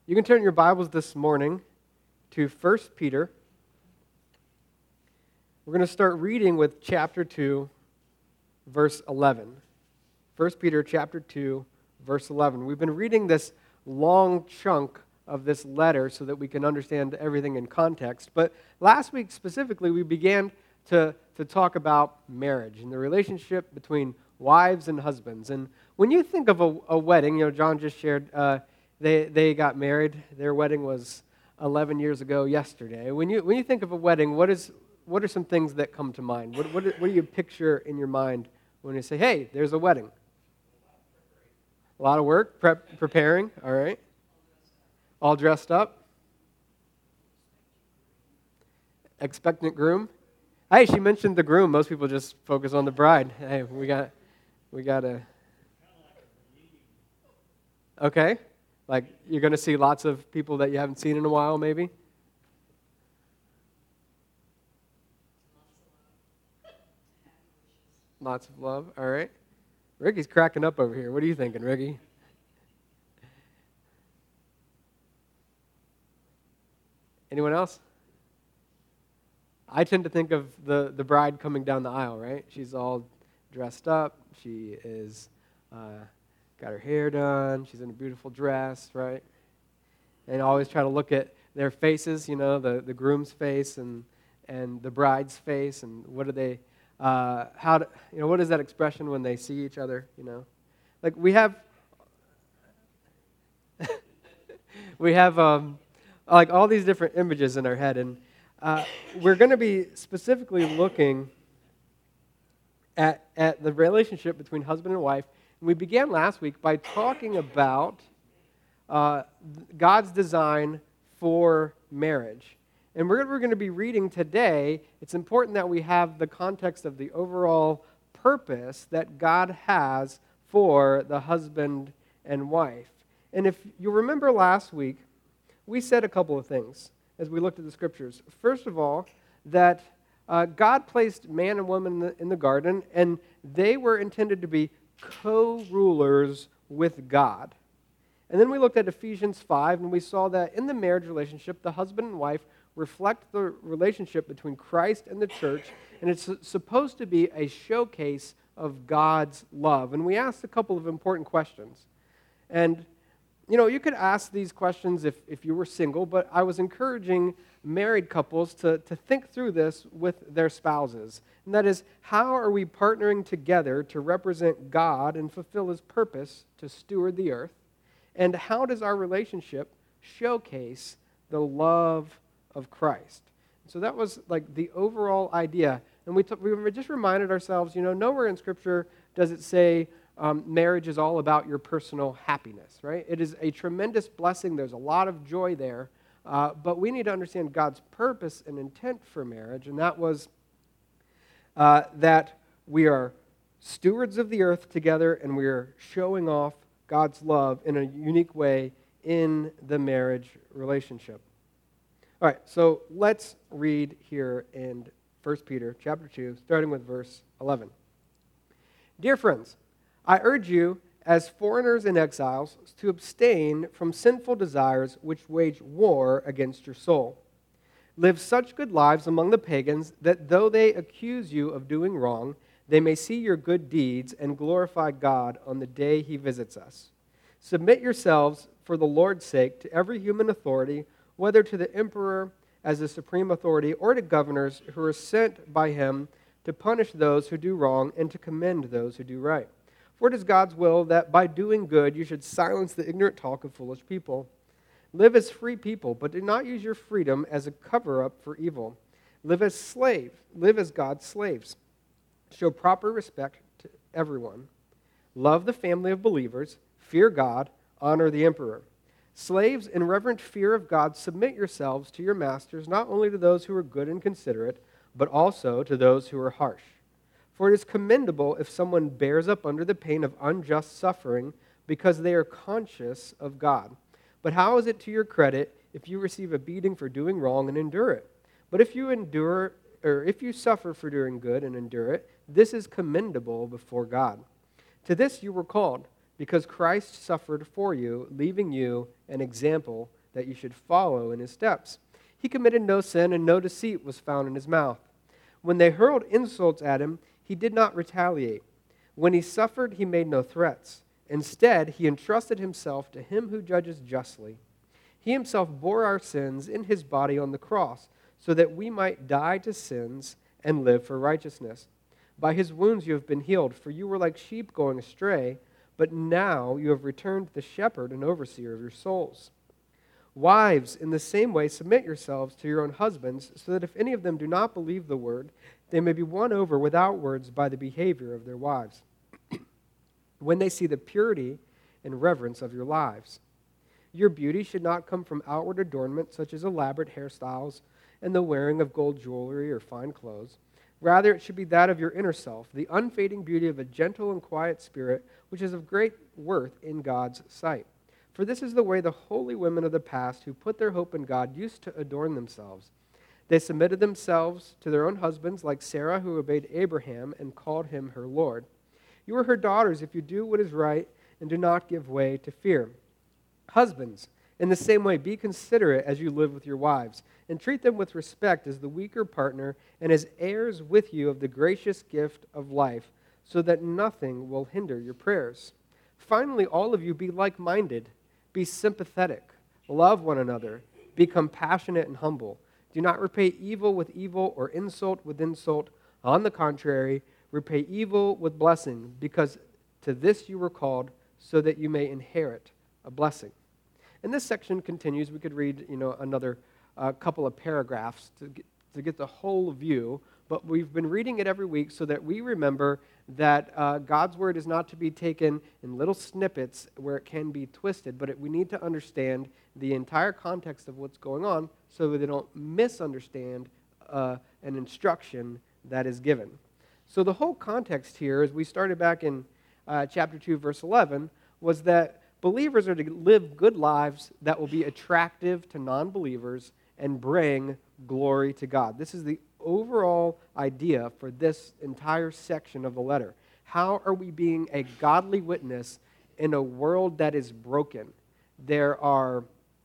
You can turn your Bibles this morning to 1 Peter. We're going to start reading with chapter 2, verse 11. 1 Peter chapter 2, verse 11. We've been reading this long chunk of this letter so that we can understand everything in context. But last week specifically, we began to talk about marriage and the relationship between wives and husbands. And when you think of a wedding, John just shared they got married. Their wedding was 11 years ago yesterday. When you think of a wedding, what are some things that come to mind? What do you picture in your mind when you say, hey, there's a wedding? A lot of work, preparing, all right. All dressed up. Expectant groom. Hey, she mentioned the groom. Most people just focus on the bride. Hey, we got a... Okay. Like, you're going to see lots of people that you haven't seen in a while, maybe? Lots of love. All right. Ricky's cracking up over here. What are you thinking, Ricky? Anyone else? I tend to think of the bride coming down the aisle, right? She's all dressed up. She is got her hair done. She's in a beautiful dress, right? And I always try to look at their faces, the groom's face and the bride's face, and what do they, what is that expression when they see each other, Like we have like all these different images in our head, and we're going to be specifically looking at the relationship between husband and wife. And we began last week by talking about God's design for marriage. And we're going to be reading today. It's important that we have the context of the overall purpose that God has for the husband and wife. And if you remember last week, we said a couple of things as we looked at the scriptures. First of all, that God placed man and woman in the garden, and they were intended to be co-rulers with God. And then we looked at Ephesians 5, and we saw that in the marriage relationship, the husband and wife reflect the relationship between Christ and the church, and it's supposed to be a showcase of God's love. And we asked a couple of important questions. And you could ask these questions if you were single, but I was encouraging married couples to think through this with their spouses. And that is, how are we partnering together to represent God and fulfill His purpose to steward the earth? And how does our relationship showcase the love of Christ? So that was like the overall idea. And we just reminded ourselves, nowhere in Scripture does it say, marriage is all about your personal happiness, right? It is a tremendous blessing. There's a lot of joy there. But we need to understand God's purpose and intent for marriage, and that was that we are stewards of the earth together, and we are showing off God's love in a unique way in the marriage relationship. All right, so let's read here in 1 Peter chapter 2, starting with verse 11. Dear friends, I urge you, as foreigners and exiles, to abstain from sinful desires which wage war against your soul. Live such good lives among the pagans that though they accuse you of doing wrong, they may see your good deeds and glorify God on the day He visits us. Submit yourselves, for the Lord's sake, to every human authority, whether to the emperor as the supreme authority or to governors who are sent by him to punish those who do wrong and to commend those who do right. For it is God's will that by doing good you should silence the ignorant talk of foolish people. Live as free people, but do not use your freedom as a cover-up for evil. Live as God's slaves. Show proper respect to everyone. Love the family of believers. Fear God. Honor the emperor. Slaves, in reverent fear of God, submit yourselves to your masters, not only to those who are good and considerate, but also to those who are harsh. For it is commendable if someone bears up under the pain of unjust suffering because they are conscious of God. But how is it to your credit if you receive a beating for doing wrong and endure it? But if you suffer for doing good and endure it, this is commendable before God. To this you were called, because Christ suffered for you, leaving you an example that you should follow in his steps. He committed no sin, and no deceit was found in his mouth. When they hurled insults at him, he did not retaliate. When he suffered, he made no threats. Instead, he entrusted himself to him who judges justly. He himself bore our sins in his body on the cross, so that we might die to sins and live for righteousness. By his wounds you have been healed, for you were like sheep going astray, but now you have returned to the shepherd and overseer of your souls. Wives, in the same way, submit yourselves to your own husbands, so that if any of them do not believe the word, they may be won over without words by the behavior of their wives, when they see the purity and reverence of your lives. Your beauty should not come from outward adornment, such as elaborate hairstyles and the wearing of gold jewelry or fine clothes. Rather, it should be that of your inner self, the unfading beauty of a gentle and quiet spirit, which is of great worth in God's sight. For this is the way the holy women of the past who put their hope in God used to adorn themselves. They submitted themselves to their own husbands, like Sarah, who obeyed Abraham and called him her Lord. You are her daughters if you do what is right and do not give way to fear. Husbands, in the same way, be considerate as you live with your wives, and treat them with respect as the weaker partner and as heirs with you of the gracious gift of life, so that nothing will hinder your prayers. Finally, all of you be like-minded, be sympathetic, love one another, be compassionate and humble. Do not repay evil with evil or insult with insult. On the contrary, repay evil with blessing, because to this you were called, so that you may inherit a blessing. And this section continues. We could read, another couple of paragraphs to get the whole view, but we've been reading it every week so that we remember that God's word is not to be taken in little snippets where it can be twisted, but we need to understand the entire context of what's going on so that they don't misunderstand an instruction that is given. So the whole context here, as we started back in chapter 2, verse 11, was that believers are to live good lives that will be attractive to non-believers and bring glory to God. This is the overall idea for this entire section of the letter. How are we being a godly witness in a world that is broken? There are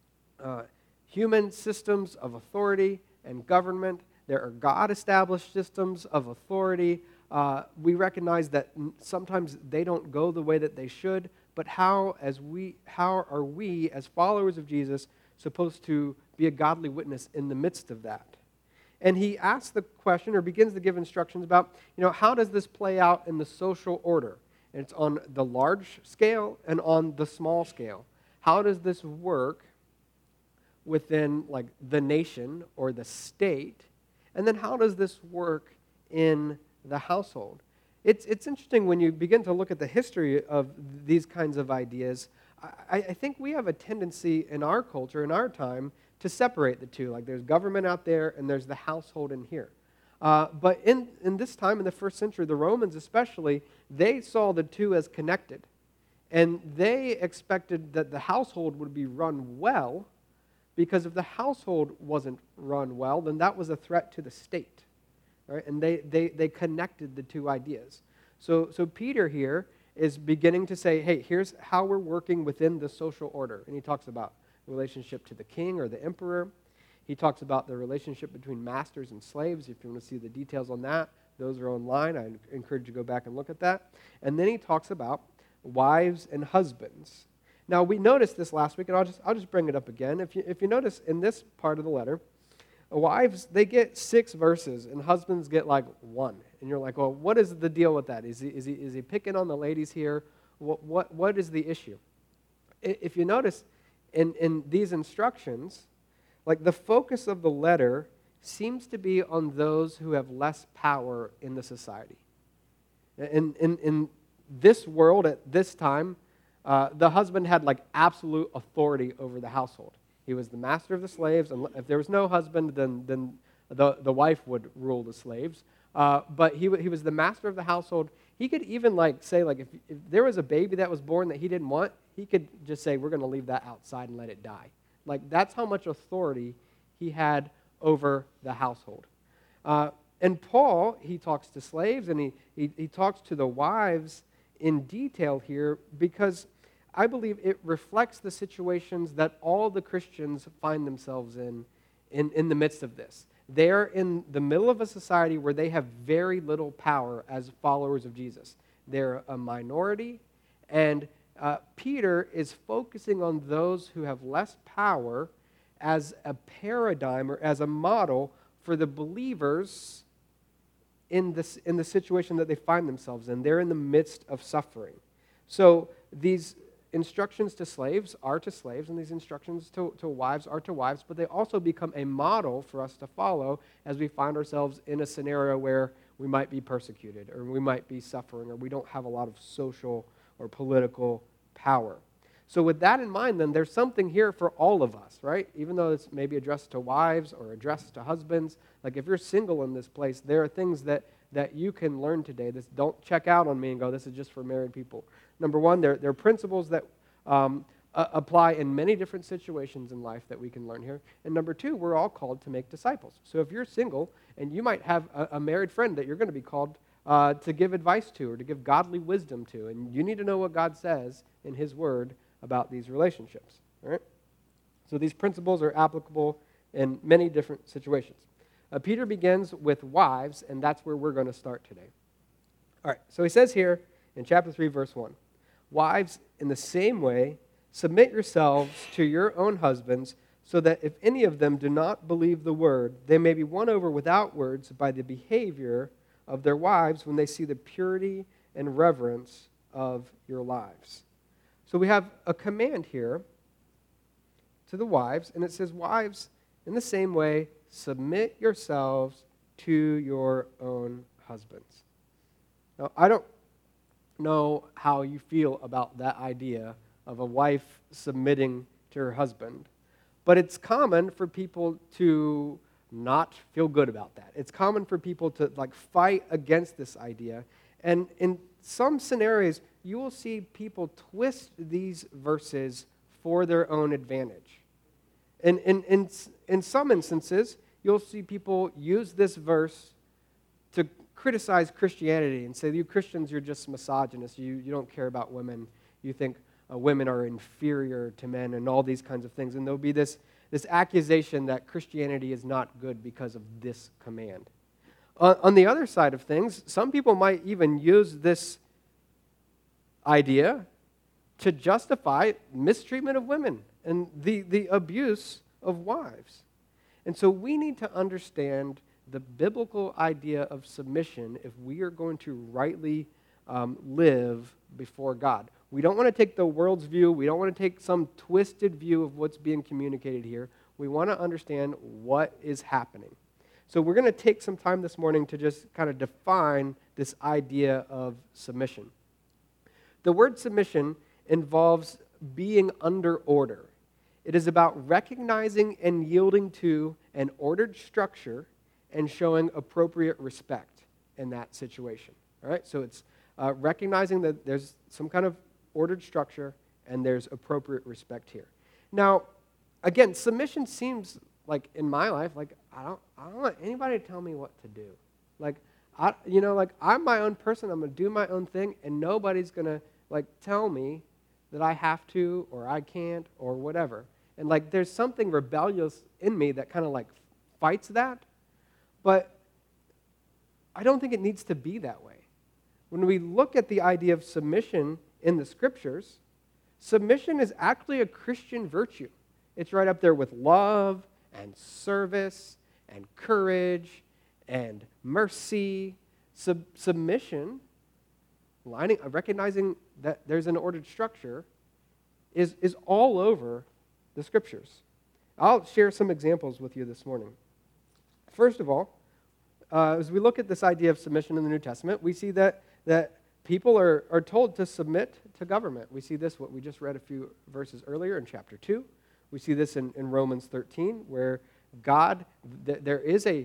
human systems of authority and government. There are God-established systems of authority. We recognize that sometimes they don't go the way that they should, but how are we, as followers of Jesus, supposed to be a godly witness in the midst of that? And he asks the question, or begins to give instructions about, how does this play out in the social order? And it's on the large scale and on the small scale. How does this work within, the nation or the state? And then how does this work in the household? It's interesting when you begin to look at the history of these kinds of ideas. I think we have a tendency in our culture, in our time, to separate the two. Like there's government out there and there's the household in here. But in this time, in the first century, the Romans especially, they saw the two as connected. And they expected that the household would be run well, because if the household wasn't run well, then that was a threat to the state. Right? And they connected the two ideas. So Peter here is beginning to say, hey, here's how we're working within the social order. And he talks about relationship to the king or the emperor. He talks about the relationship between masters and slaves. If you want to see the details on that, those are online. I encourage you to go back and look at that. And then he talks about wives and husbands. Now, we noticed this last week, and I'll just bring it up again. If you notice in this part of the letter, wives, they get 6 verses, and husbands get 1. And you're like, well, what is the deal with that? Is he picking on the ladies here? What is the issue? If you notice in these instructions, the focus of the letter seems to be on those who have less power in the society. In this world at this time, the husband had absolute authority over the household. He was the master of the slaves, and if there was no husband, then the wife would rule the slaves. But he was the master of the household. He could even say if there was a baby that was born that he didn't want, he could just say, we're going to leave that outside and let it die. That's how much authority he had over the household. And Paul, he talks to slaves, and he talks to the wives in detail here, because I believe it reflects the situations that all the Christians find themselves in the midst of this. They're in the middle of a society where they have very little power as followers of Jesus. They're a minority, and Peter is focusing on those who have less power as a paradigm or as a model for the believers in the situation that they find themselves in. They're in the midst of suffering. So these instructions to slaves are to slaves, and these instructions to wives are to wives, but they also become a model for us to follow as we find ourselves in a scenario where we might be persecuted, or we might be suffering, or we don't have a lot of social or political power. So with that in mind, then, there's something here for all of us, right? Even though it's maybe addressed to wives or addressed to husbands, like if you're single in this place, there are things that you can learn today. Don't check out on me and go, this is just for married people. Number one, there are principles that apply in many different situations in life that we can learn here. And number two, we're all called to make disciples. So if you're single, and you might have a married friend that you're going to be called to give advice to or to give godly wisdom to, and you need to know what God says in His Word about these relationships. All right? So these principles are applicable in many different situations. Peter begins with wives, and that's where we're going to start today. All right, so he says here in chapter 3, verse 1, wives, in the same way, submit yourselves to your own husbands, so that if any of them do not believe the word, they may be won over without words by the behavior of their wives when they see the purity and reverence of your lives. So we have a command here to the wives, and it says, wives, in the same way, submit yourselves to your own husbands. Now, I don't know how you feel about that idea of a wife submitting to her husband, but it's common for people to not feel good about that. It's common for people to fight against this idea, and in some scenarios, you will see people twist these verses for their own advantage. And in some instances, you'll see people use this verse to criticize Christianity and say, you Christians, you're just misogynists. You don't care about women. You think women are inferior to men and all these kinds of things. And there'll be this accusation that Christianity is not good because of this command. On the other side of things, some people might even use this idea to justify mistreatment of women and the abuse of wives. And so we need to understand the biblical idea of submission if we are going to rightly live before God. We don't want to take the world's view. We don't want to take some twisted view of what's being communicated here. We want to understand what is happening. So we're going to take some time this morning to just kind of define this idea of submission. The word submission involves being under order. It is about recognizing and yielding to an ordered structure and showing appropriate respect in that situation. All right? So it's recognizing that there's some kind of ordered structure and there's appropriate respect here. Now, again, submission seems like in my life, like I don't want anybody to tell me what to do. I'm my own person. I'm going to do my own thing, and nobody's going to tell me that I have to or I can't or whatever. And there's something rebellious in me that kind of fights that, but I don't think it needs to be that way. When we look at the idea of submission in the Scriptures, submission is actually a Christian virtue. It's right up there with love and service and courage and mercy. Submission, recognizing that there's an ordered structure, is all over the Scriptures. I'll share some examples with you this morning. First of all, as we look at this idea of submission in the New Testament, we see that people are told to submit to government. We see this, what we just read a few verses earlier in chapter 2. We see this in Romans 13, where there is a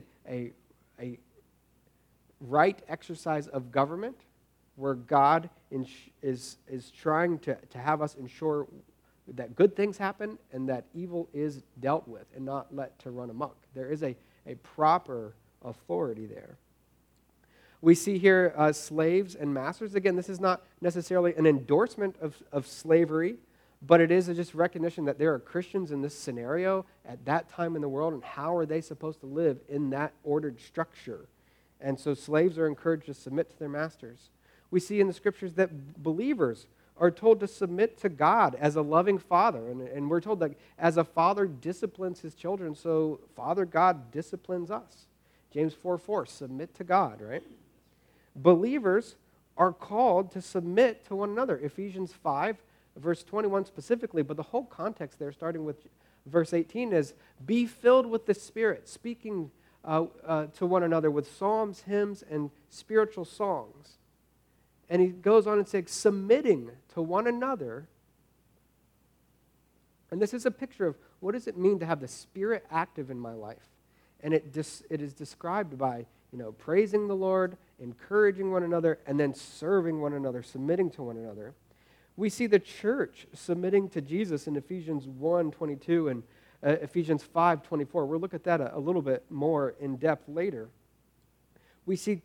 right exercise of government, where God is trying to have us ensure that good things happen and that evil is dealt with and not let to run amok. There is a proper authority there. We see here slaves and masters. Again, this is not necessarily an endorsement of slavery, but it is just recognition that there are Christians in this scenario at that time in the world, and how are they supposed to live in that ordered structure? And so slaves are encouraged to submit to their masters. We see in the scriptures that believers are told to submit to God as a loving father. And we're told that as a father disciplines his children, so Father God disciplines us. James 4:4, submit to God, right? Believers are called to submit to one another. Ephesians 5, verse 21 specifically, but the whole context there, starting with verse 18, is be filled with the Spirit, speaking to one another with psalms, hymns, and spiritual songs. And he goes on and says, submitting to one another. And this is a picture of what does it mean to have the Spirit active in my life. And it is described by, praising the Lord, encouraging one another, and then serving one another, submitting to one another. We see the church submitting to Jesus in Ephesians 1:22 and Ephesians 5:24. We'll look at that a little bit more in depth later. We see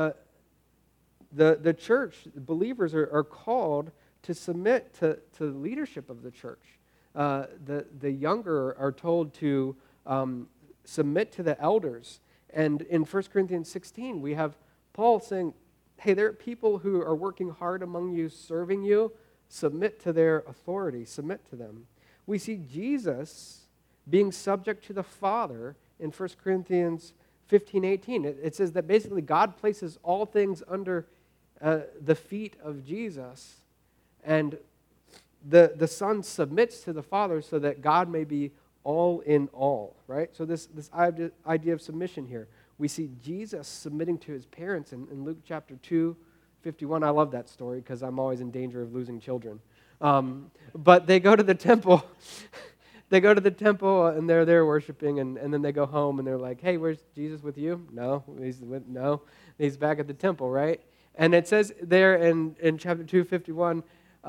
the church, believers are called to submit to the leadership of the church. The younger are told to submit to the elders. And in 1 Corinthians 16, we have Paul saying, hey, there are people who are working hard among you, serving you. Submit to their authority. Submit to them. We see Jesus being subject to the Father in 1 Corinthians 15:18. It says that basically God places all things under the feet of Jesus, and the Son submits to the Father so that God may be all in all, right? So this idea of submission here. We see Jesus submitting to his parents in Luke chapter 2:51. I love that story because I'm always in danger of losing children. But they go to the temple. They go to the temple and they're there worshiping, and then they go home and they're like, hey, where's Jesus with you? No, he's back at the temple, right? And it says there in chapter 2:51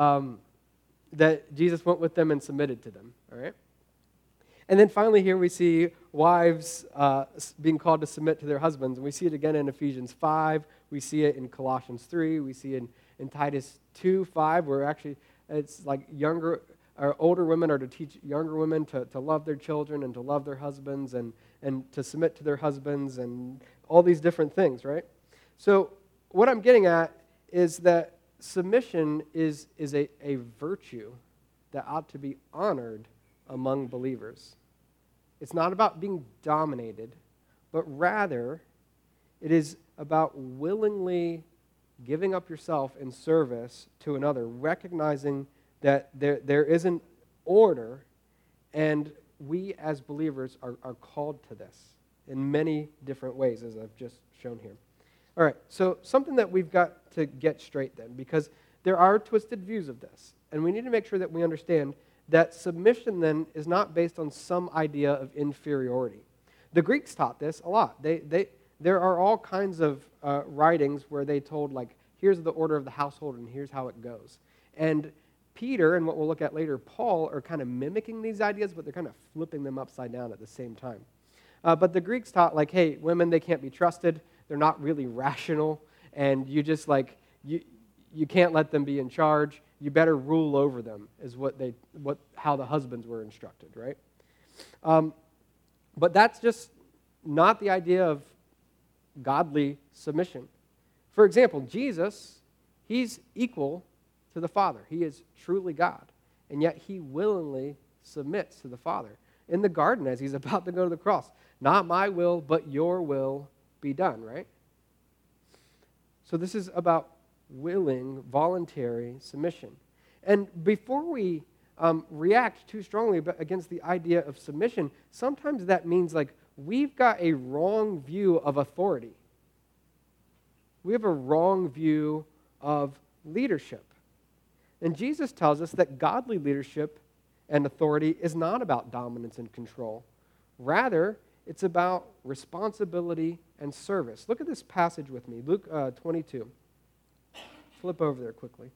that Jesus went with them and submitted to them, all right? And then finally here we see wives being called to submit to their husbands. And we see it again in Ephesians 5. We see it in Colossians 3. We see it in Titus 2:5, where actually it's like younger or older women are to teach younger women to love their children and to love their husbands and to submit to their husbands and all these different things, right? So what I'm getting at is that submission is a virtue that ought to be honored among believers. It's not about being dominated, but rather it is about willingly giving up yourself in service to another, recognizing that there is an order, and we as believers are called to this in many different ways, as I've just shown here. All right, so something that we've got to get straight then, because there are twisted views of this, and we need to make sure that we understand that submission then is not based on some idea of inferiority. The Greeks taught this a lot. There are all kinds of writings where they told, like, here's the order of the household and here's how it goes. And Peter, and what we'll look at later, Paul, are kind of mimicking these ideas, but they're kind of flipping them upside down at the same time. But the Greeks taught, like, hey, women, they can't be trusted. They're not really rational. And you just, like, you can't let them be in charge. You better rule over them, is how the husbands were instructed, right? But that's just not the idea of godly submission. For example, Jesus, he's equal to the Father. He is truly God, and yet he willingly submits to the Father. In the garden, as he's about to go to the cross, not my will, but your will be done, right? So this is about willing, voluntary submission. And before we react too strongly against the idea of submission, sometimes that means like we've got a wrong view of authority. We have a wrong view of leadership. And Jesus tells us that godly leadership and authority is not about dominance and control. Rather, it's about responsibility and service. Look at this passage with me, Luke 22. Flip over there quickly.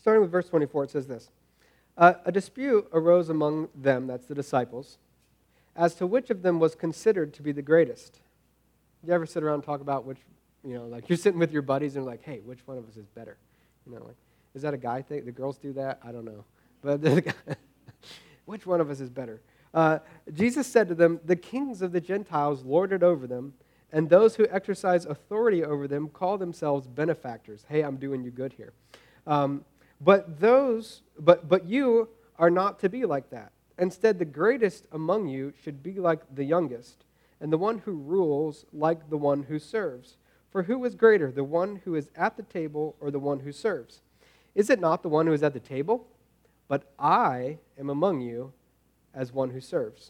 Starting with verse 24, it says this. A dispute arose among them, that's the disciples, as to which of them was considered to be the greatest. You ever sit around and talk about which, like you're sitting with your buddies and like, hey, which one of us is better? Like, is that a guy thing? The girls do that? I don't know. But which one of us is better? Jesus said to them, the kings of the Gentiles lord it over them, and those who exercise authority over them call themselves benefactors. Hey, I'm doing you good here. But you are not to be like that. Instead, the greatest among you should be like the youngest, and the one who rules like the one who serves. For who is greater, the one who is at the table or the one who serves? Is it not the one who is at the table? But I am among you as one who serves.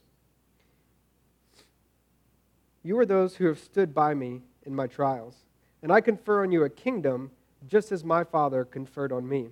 You are those who have stood by me in my trials, and I confer on you a kingdom just as my Father conferred on me,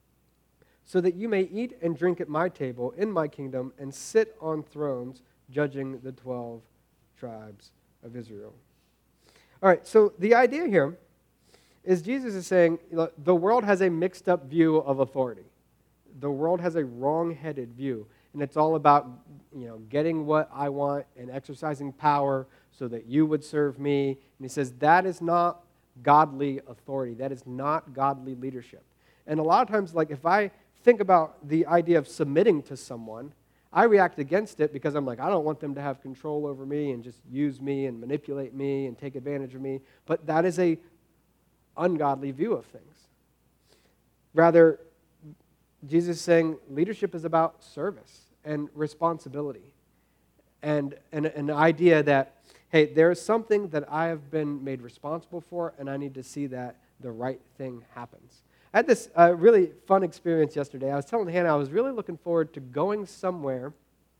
so that you may eat and drink at my table in my kingdom and sit on thrones judging the 12 tribes of Israel. All right, so the idea here is Jesus is saying the world has a mixed up view of authority. The world has a wrong-headed view, and it's all about getting what I want and exercising power so that you would serve me. And he says that is not godly authority. That is not godly leadership. And a lot of times, like if I think about the idea of submitting to someone, I react against it because I'm like, I don't want them to have control over me and just use me and manipulate me and take advantage of me. But that is a ungodly view of things. Rather, Jesus is saying leadership is about service and responsibility and an idea that, hey, there is something that I have been made responsible for, and I need to see that the right thing happens. I had this really fun experience yesterday. I was telling Hannah I was really looking forward to going somewhere,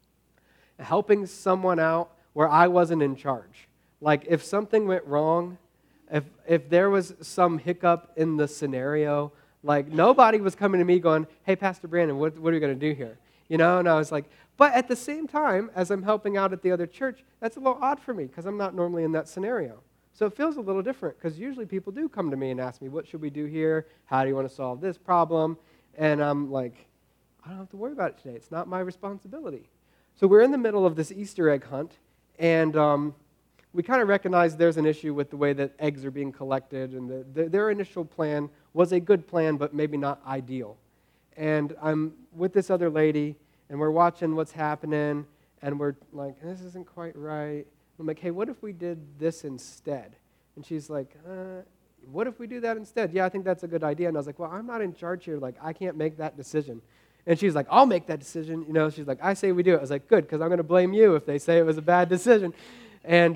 helping someone out where I wasn't in charge. Like if something went wrong, if there was some hiccup in the scenario, like nobody was coming to me going, hey, Pastor Brandon, what are you going to do here? And I was like, but at the same time, as I'm helping out at the other church, that's a little odd for me because I'm not normally in that scenario. So it feels a little different because usually people do come to me and ask me, what should we do here? How do you want to solve this problem? And I'm like, I don't have to worry about it today. It's not my responsibility. So we're in the middle of this Easter egg hunt, and we kind of recognize there's an issue with the way that eggs are being collected, and their initial plan was a good plan, but maybe not ideal. And I'm with this other lady, and we're watching what's happening, and we're like, this isn't quite right. I'm like, hey, what if we did this instead? And she's like, what if we do that instead? Yeah, I think that's a good idea. And I was like, well, I'm not in charge here. Like, I can't make that decision. And she's like, I'll make that decision. She's like, I say we do it. I was like, good, because I'm going to blame you if they say it was a bad decision. And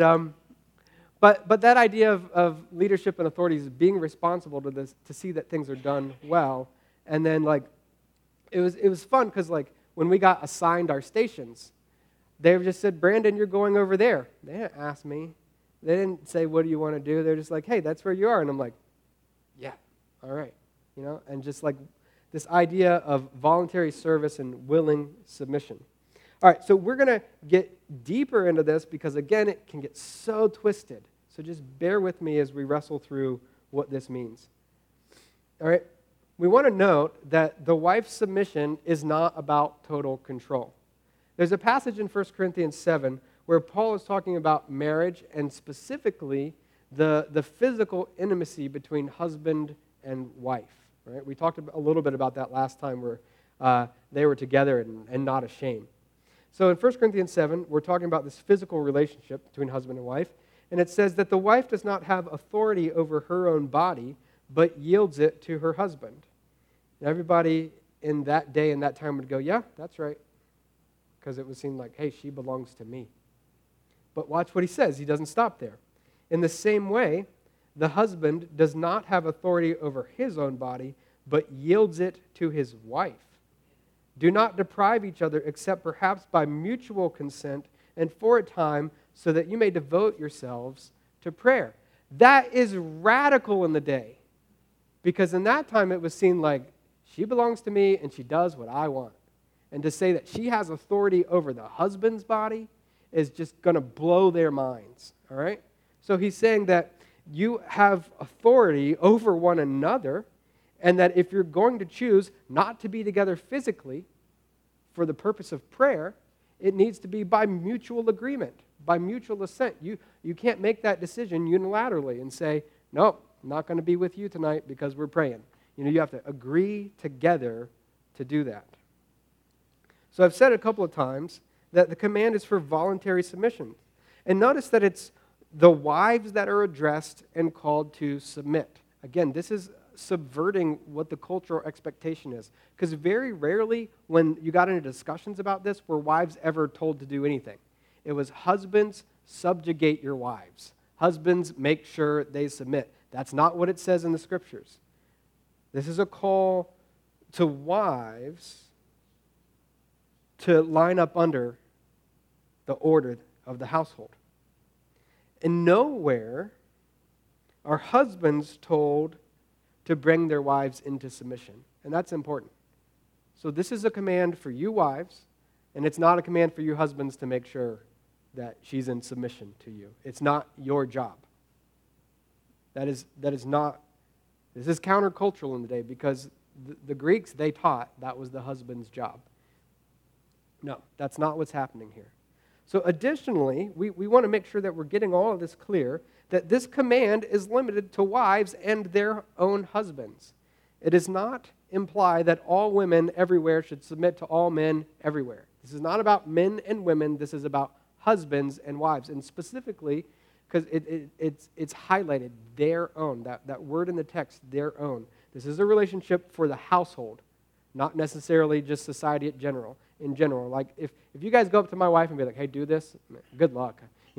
but that idea of leadership and authority is being responsible to this, to see that things are done well. And then it was fun because when we got assigned our stations, they just said, Brandon, you're going over there. They didn't ask me. They didn't say, what do you want to do? They're just like, hey, that's where you are. And I'm like, yeah, all right. And just like this idea of voluntary service and willing submission. All right, so we're going to get deeper into this because, again, it can get so twisted. So just bear with me as we wrestle through what this means. All right, we want to note that the wife's submission is not about total control. There's a passage in 1 Corinthians 7 where Paul is talking about marriage and specifically the physical intimacy between husband and wife. Right? We talked a little bit about that last time where they were together and not ashamed. So in 1 Corinthians 7, we're talking about this physical relationship between husband and wife, and it says that the wife does not have authority over her own body, but yields it to her husband. And everybody in that day and that time would go, yeah, that's right. Because it would seem like, hey, she belongs to me. But watch what he says. He doesn't stop there. In the same way, the husband does not have authority over his own body, but yields it to his wife. Do not deprive each other except perhaps by mutual consent and for a time so that you may devote yourselves to prayer. That is radical in the day. Because in that time it was seen like she belongs to me and she does what I want. And to say that she has authority over the husband's body is just going to blow their minds, all right? So he's saying that you have authority over one another, And that if you're going to choose not to be together physically for the purpose of prayer, it needs to be by mutual agreement, by mutual assent. You can't make that decision unilaterally and say, no, I'm not going to be with you tonight because we're praying. You have to agree together to do that. So I've said a couple of times that the command is for voluntary submission. And notice that it's the wives that are addressed and called to submit. Again, this is subverting what the cultural expectation is. Because very rarely when you got into discussions about this were wives ever told to do anything. It was husbands, subjugate your wives. Husbands, make sure they submit. That's not what it says in the Scriptures. This is a call to wives to line up under the order of the household. And nowhere are husbands told to bring their wives into submission. And that's important. So this is a command for you wives, and it's not a command for you husbands to make sure that she's in submission to you. It's not your job. That is not, this is countercultural in the day because the Greeks, they taught that was the husband's job. No, that's not what's happening here. So additionally, we want to make sure that we're getting all of this clear, that this command is limited to wives and their own husbands. It does not imply that all women everywhere should submit to all men everywhere. This is not about men and women. This is about husbands and wives. And specifically, because it's highlighted, their own. That word in the text, their own. This is a relationship for the household, not necessarily just society in general. Like, if you guys go up to my wife and be like, hey, do this, good luck.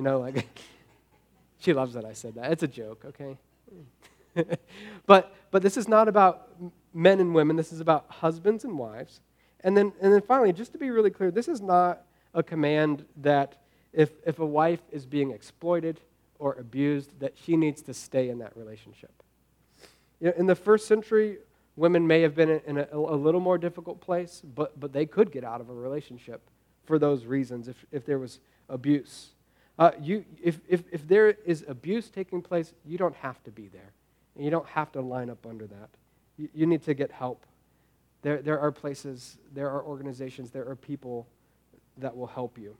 She loves that I said that. It's a joke, okay? But this is not about men and women. This is about husbands and wives. And then finally, just to be really clear, this is not a command that if a wife is being exploited or abused, that she needs to stay in that relationship. In the first century, women may have been in a little more difficult place, but they could get out of a relationship for those reasons if there was abuse. If there is abuse taking place, you don't have to be there. And you don't have to line up under that. You need to get help. There are places, there are organizations, there are people that will help you.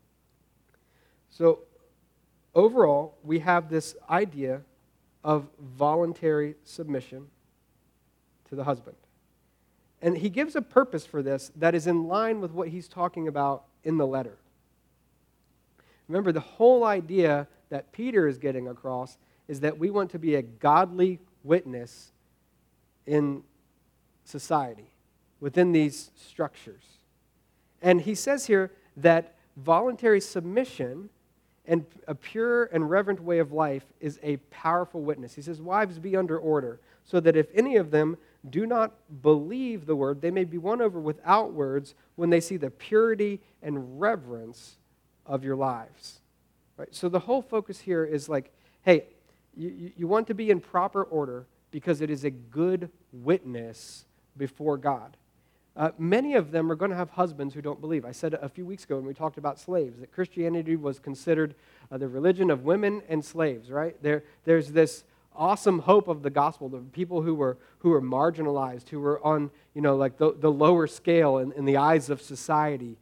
So overall, we have this idea of voluntary submission to the husband. And he gives a purpose for this that is in line with what he's talking about in the letter. Remember, the whole idea that Peter is getting across is that we want to be a godly witness in society, within these structures. And he says here that voluntary submission and a pure and reverent way of life is a powerful witness. He says, wives, be under order, so that if any of them do not believe the word, they may be won over without words when they see the purity and reverence of your lives. Right? So the whole focus here is like, hey, you want to be in proper order because it is a good witness before God. Many of them are going to have husbands who don't believe. I said a few weeks ago when we talked about slaves that Christianity was considered the religion of women and slaves, right? There's this awesome hope of the gospel, the people who were marginalized, who were on, like the lower scale in the eyes of society.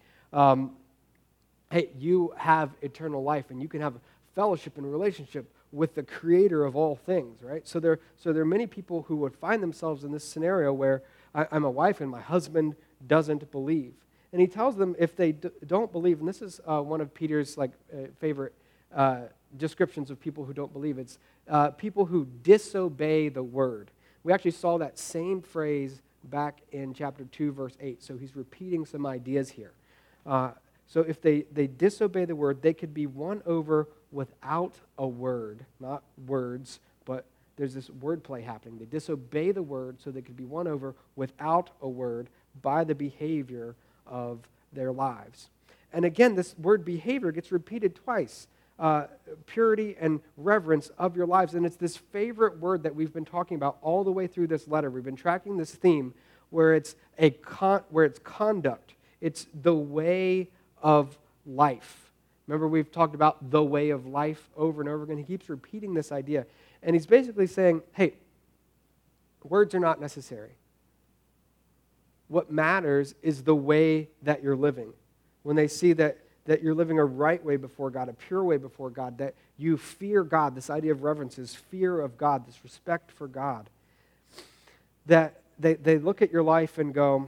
Hey, you have eternal life and you can have fellowship and relationship with the creator of all things, right? So there are many people who would find themselves in this scenario where I'm a wife and my husband doesn't believe. And he tells them if they don't believe, and this is one of Peter's favorite descriptions of people who don't believe, it's people who disobey the word. We actually saw that same phrase back in chapter 2, verse 8. So he's repeating some ideas here. So if they disobey the word, they could be won over without a word, not words, but there's this wordplay happening. They disobey the word so they could be won over without a word by the behavior of their lives. And again, this word behavior gets repeated twice. Purity and reverence of your lives. And it's this favorite word that we've been talking about all the way through this letter. We've been tracking this theme where it's conduct. It's the way of life. Remember, we've talked about the way of life over and over again. He keeps repeating this idea. And he's basically saying, hey, Words are not necessary. What matters is the way that you're living. When they see that you're living a right way before God, a pure way before God, that you fear God, this idea of reverence is fear of God, this respect for God, that they look at your life and go,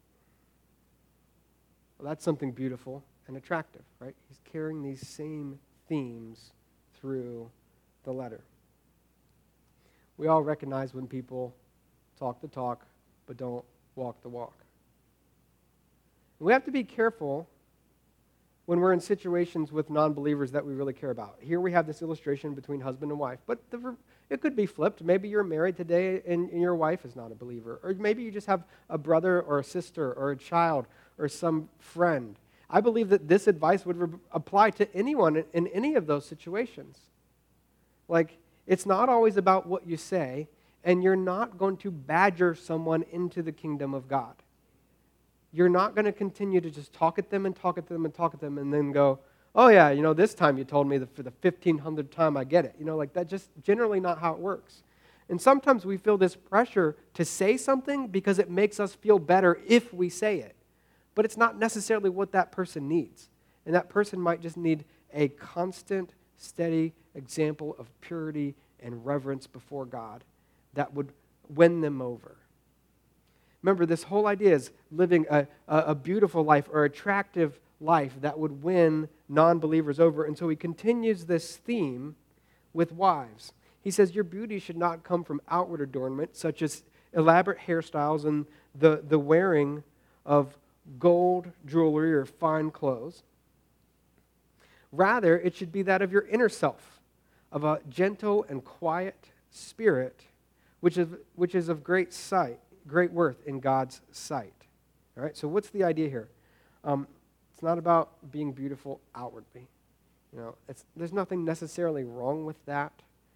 well, that's something beautiful and attractive, right? He's carrying these same themes through the letter. We all recognize when people talk the talk, but don't walk the walk. And we have to be careful when we're in situations with non-believers that we really care about. Here we have this illustration between husband and wife, but it could be flipped. Maybe you're married today and your wife is not a believer. Or maybe you just have a brother or a sister or a child or some friend. I believe that this advice would apply to anyone in any of those situations. Like, it's not always about what you say, and you're not going to badger someone into the kingdom of God. You're not going to continue to just talk at them and talk at them and talk at them and then go, oh yeah, this time you told me that for the 1500th time I get it. That's just generally not how it works. And sometimes we feel this pressure to say something because it makes us feel better if we say it. But it's not necessarily what that person needs. And that person might just need a constant, steady example of purity and reverence before God that would win them over. Remember, this whole idea is living a beautiful life or attractive life that would win non-believers over. And so he continues this theme with wives. He says, your beauty should not come from outward adornment, such as elaborate hairstyles and the wearing of gold jewelry or fine clothes. Rather, it should be that of your inner self, of a gentle and quiet spirit, which is of great worth in God's sight. All right, so what's the idea here? It's not about being beautiful outwardly. There's nothing necessarily wrong with that.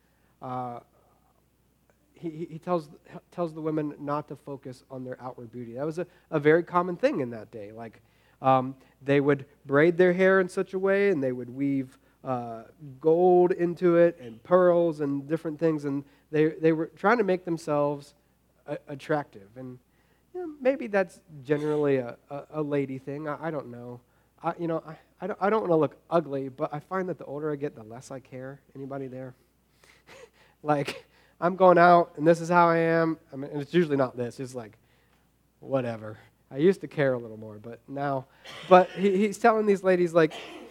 He tells the women not to focus on their outward beauty. That was a very common thing in that day. Like, they would braid their hair in such a way, and they would weave gold into it and pearls and different things, and they were trying to make themselves attractive. And maybe that's generally a lady thing. I don't know. I don't want to look ugly, but I find that the older I get, the less I care. Anybody there? Like, I'm going out, and this is how I am. I mean, and it's usually not this. It's like, whatever. I used to care a little more, but now. But he's telling these ladies, like,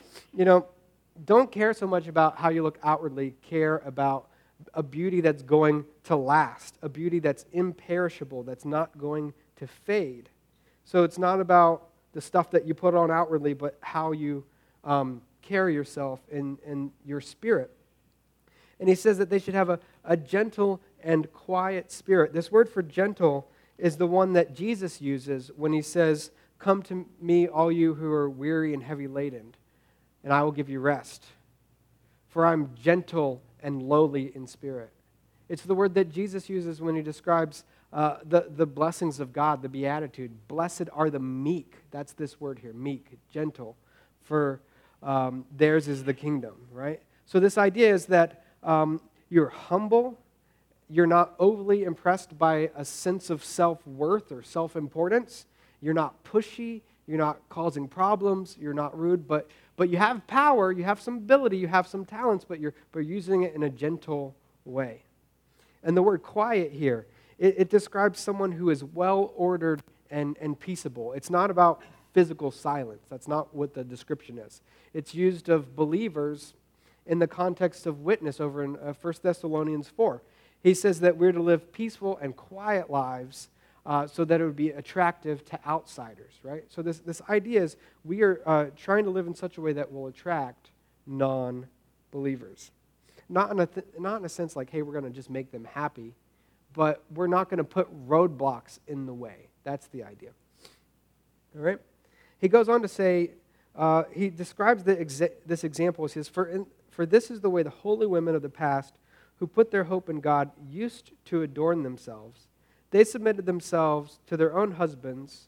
don't care so much about how you look outwardly. Care about a beauty that's going to last, a beauty that's imperishable, that's not going to fade. So it's not about the stuff that you put on outwardly, but how you carry yourself in your spirit. And he says that they should have a gentle and quiet spirit. This word for gentle is the one that Jesus uses when he says, come to me, all you who are weary and heavy laden, and I will give you rest. For I'm gentle and lowly in spirit. It's the word that Jesus uses when he describes the blessings of God, the beatitude. Blessed are the meek. That's this word here, meek, gentle. For theirs is the kingdom, right? So this idea is that you're humble. You're not overly impressed by a sense of self-worth or self-importance. You're not pushy. You're not causing problems. You're not rude. But you have power. You have some ability. You have some talents. But you're using it in a gentle way. And the word quiet here, it describes someone who is well-ordered and peaceable. It's not about physical silence. That's not what the description is. It's used of believers in the context of witness over in 1 Thessalonians 4. He says that we're to live peaceful and quiet lives so that it would be attractive to outsiders, right? So this idea is we are trying to live in such a way that will attract non-believers. Not in a sense like, hey, we're going to just make them happy, but we're not going to put roadblocks in the way. That's the idea. All right? He goes on to say, he describes this example. He says, For this is the way the holy women of the past who put their hope in God used to adorn themselves. They submitted themselves to their own husbands,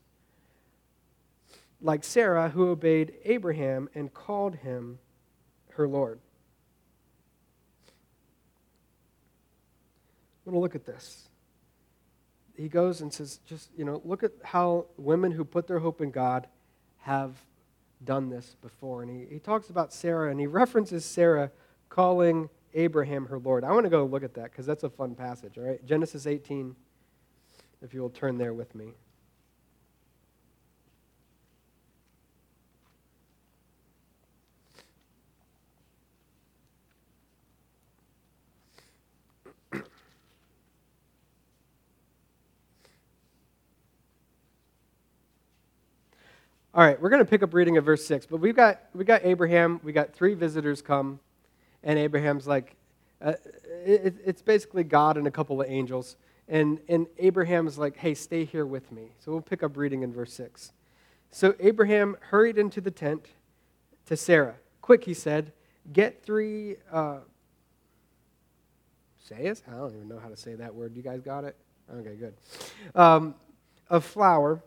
like Sarah, who obeyed Abraham and called him her Lord. I'm going to look at this. he goes and says, just, look at how women who put their hope in God have done this before. And he talks about Sarah, and he references Sarah calling Abraham her Lord. I want to go look at that because that's a fun passage, all right? Genesis 18, if you will turn there with me. All right, we're going to pick up reading at verse 6, but we got Abraham, we got 3 visitors come, and Abraham's like, it's basically God and a couple of angels, and Abraham's like, hey, stay here with me. So we'll pick up reading in verse 6. So Abraham hurried into the tent to Sarah. Quick, he said, get 3, sayas? I don't even know how to say that word. You guys got it? Okay, good. Of flour,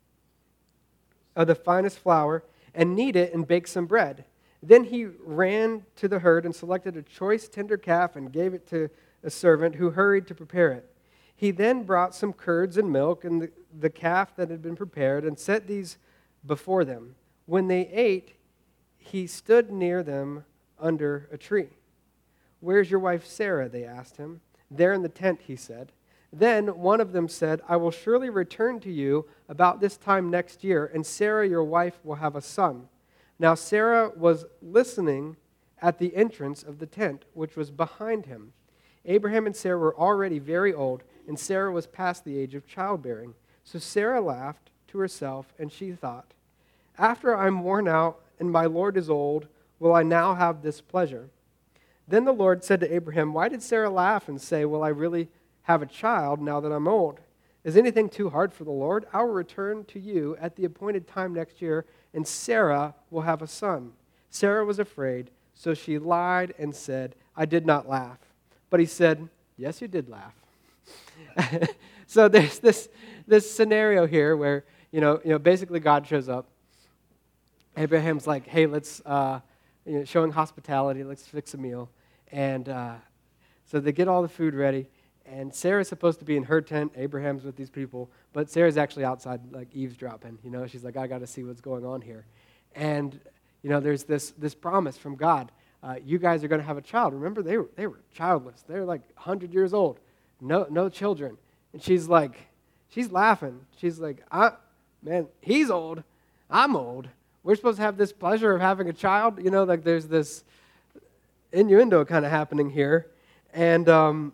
of the finest flour, and knead it and bake some bread. Then he ran to the herd and selected a choice tender calf and gave it to a servant who hurried to prepare it. He then brought some curds and milk and the calf that had been prepared and set these before them. When they ate, he stood near them under a tree. Where's your wife Sarah? They asked him. There in the tent, he said. Then one of them said, I will surely return to you about this time next year, and Sarah, your wife, will have a son. Now Sarah was listening at the entrance of the tent, which was behind him. Abraham and Sarah were already very old, and Sarah was past the age of childbearing. So Sarah laughed to herself, and she thought, after I'm worn out and my Lord is old, will I now have this pleasure? Then the Lord said to Abraham, why did Sarah laugh and say, will I really have a child now that I'm old? Is anything too hard for the Lord? I will return to you at the appointed time next year, and Sarah will have a son. Sarah was afraid, so she lied and said, I did not laugh. But he said, yes, you did laugh. So there's this scenario here where, basically God shows up. Abraham's like, hey, let's, showing hospitality, let's fix a meal. And so they get all the food ready. And Sarah's supposed to be in her tent. Abraham's with these people. But Sarah's actually outside, like, eavesdropping. She's like, I got to see what's going on here. And, there's this promise from God. You guys are going to have a child. Remember, they were childless. They were like 100 years old. No children. And she's laughing. She's like, man, he's old. I'm old. We're supposed to have this pleasure of having a child. There's this innuendo kind of happening here. And,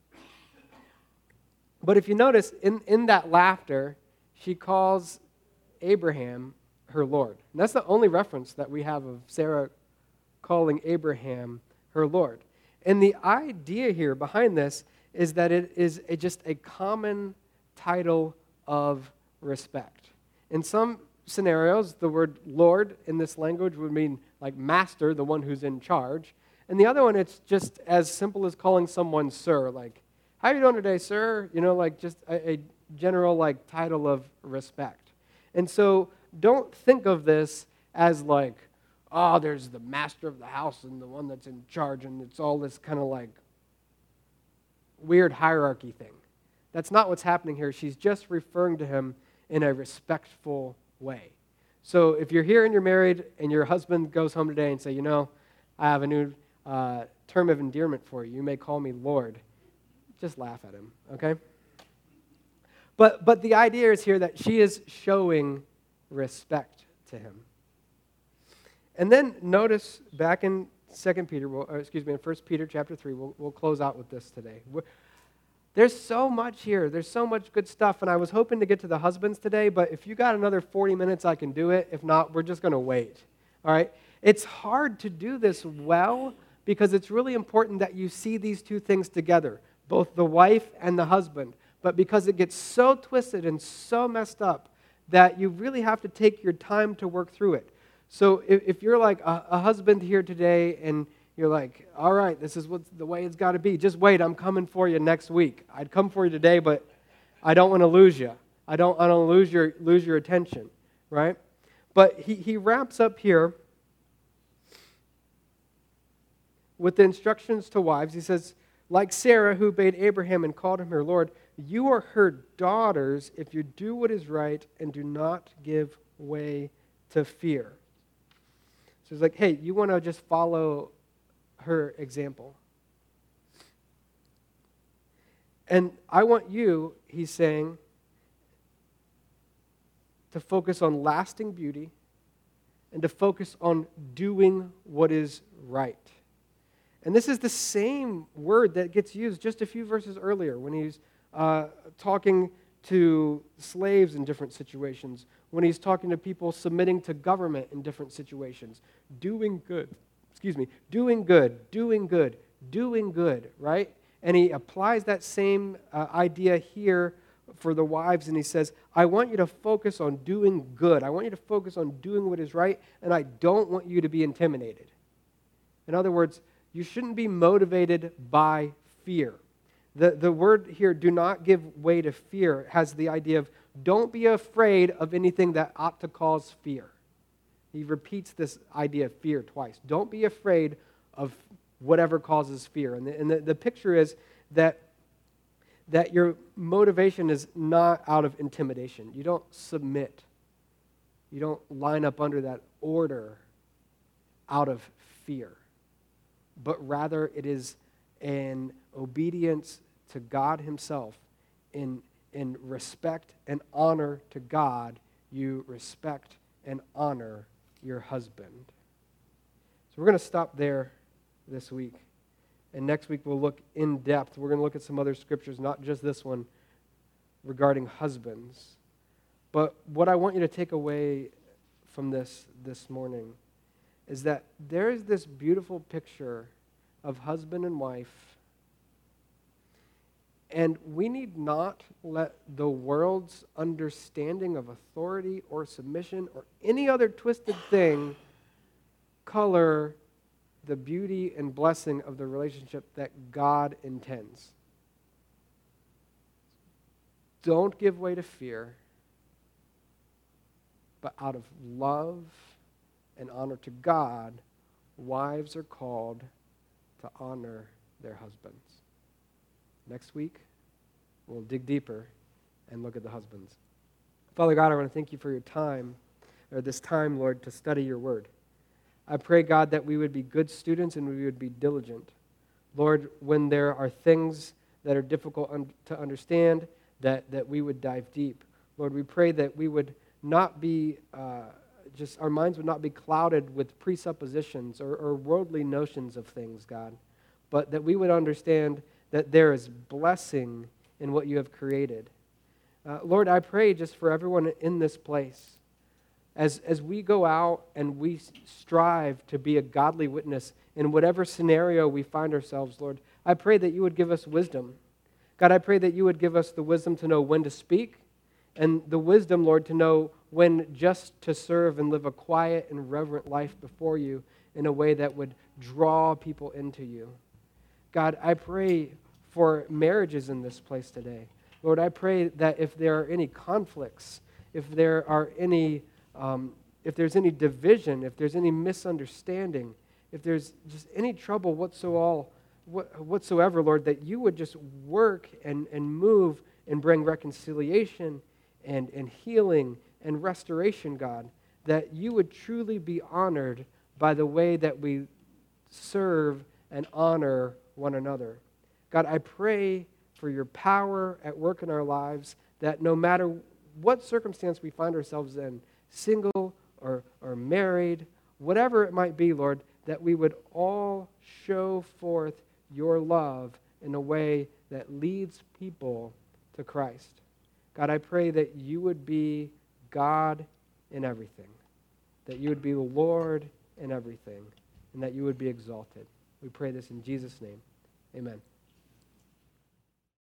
but if you notice, in that laughter, she calls Abraham her Lord. And that's the only reference that we have of Sarah calling Abraham her Lord. And the idea here behind this is that it is just a common title of respect. In some scenarios, the word Lord in this language would mean like master, the one who's in charge. And the other one, it's just as simple as calling someone sir, like, how are you doing today, sir? Just a general title of respect. And so don't think of this as there's the master of the house and the one that's in charge, and it's all this kind of weird hierarchy thing. That's not what's happening here. She's just referring to him in a respectful way. So if you're here and you're married and your husband goes home today and say, I have a new term of endearment for you. You may call me Lord. Just laugh at him, okay? But the idea is here that she is showing respect to him. And then notice back in 2 Peter, in 1 Peter chapter 3, we'll close out with this today. There's so much here. There's so much good stuff, and I was hoping to get to the husbands today, but if you got another 40 minutes, I can do it. If not, we're just going to wait, all right? It's hard to do this well because it's really important that you see these two things together, both the wife and the husband, but because it gets so twisted and so messed up that you really have to take your time to work through it. So if you're like a husband here today and you're like, all right, this is the way it's got to be, just wait, I'm coming for you next week. I'd come for you today, but I don't want to lose you. I don't want to lose your attention, right? But he wraps up here with the instructions to wives. He says, like Sarah, who obeyed Abraham and called him her Lord, you are her daughters if you do what is right and do not give way to fear. So it's like, hey, you want to just follow her example. And I want you, he's saying, to focus on lasting beauty and to focus on doing what is right. And this is the same word that gets used just a few verses earlier when he's talking to slaves in different situations, when he's talking to people submitting to government in different situations. Doing good, doing good, right? And he applies that same idea here for the wives, and he says, I want you to focus on doing good. I want you to focus on doing what is right, and I don't want you to be intimidated. In other words, you shouldn't be motivated by fear. The word here, do not give way to fear, has the idea of don't be afraid of anything that ought to cause fear. He repeats this idea of fear twice. Don't be afraid of whatever causes fear. And the picture is that your motivation is not out of intimidation. You don't submit. You don't line up under that order out of fear. But rather it is an obedience to God himself. In respect and honor to God, you respect and honor your husband. So we're going to stop there this week. And next week we'll look in depth. We're going to look at some other scriptures, not just this one, regarding husbands. But what I want you to take away from this morning is that there is this beautiful picture of husband and wife, and we need not let the world's understanding of authority or submission or any other twisted thing color the beauty and blessing of the relationship that God intends. Don't give way to fear, but out of love and honor to God, wives are called to honor their husbands. Next week, we'll dig deeper and look at the husbands. Father God, I want to thank you for your time, or this time, Lord, to study your word. I pray, God, that we would be good students and we would be diligent. Lord, when there are things that are difficult to understand, that we would dive deep. Lord, we pray that we would not be, our minds would not be clouded with presuppositions or worldly notions of things, God, but that we would understand that there is blessing in what you have created. Lord, I pray just for everyone in this place, as we go out and we strive to be a godly witness in whatever scenario we find ourselves, Lord, I pray that you would give us wisdom. God, I pray that you would give us the wisdom to know when to speak and the wisdom, Lord, to know when just to serve and live a quiet and reverent life before you in a way that would draw people into you. God, I pray for marriages in this place today. Lord, I pray that if there are any conflicts, if there are any, if there's any division, if there's any misunderstanding, if there's just any trouble whatsoever, Lord, that you would just work and move and bring reconciliation and healing and restoration, God, that you would truly be honored by the way that we serve and honor one another. God, I pray for your power at work in our lives, that no matter what circumstance we find ourselves in, single or married, whatever it might be, Lord, that we would all show forth your love in a way that leads people to Christ. God, I pray that you would be God in everything, that you would be the Lord in everything, and that you would be exalted. We pray this in Jesus' name. Amen.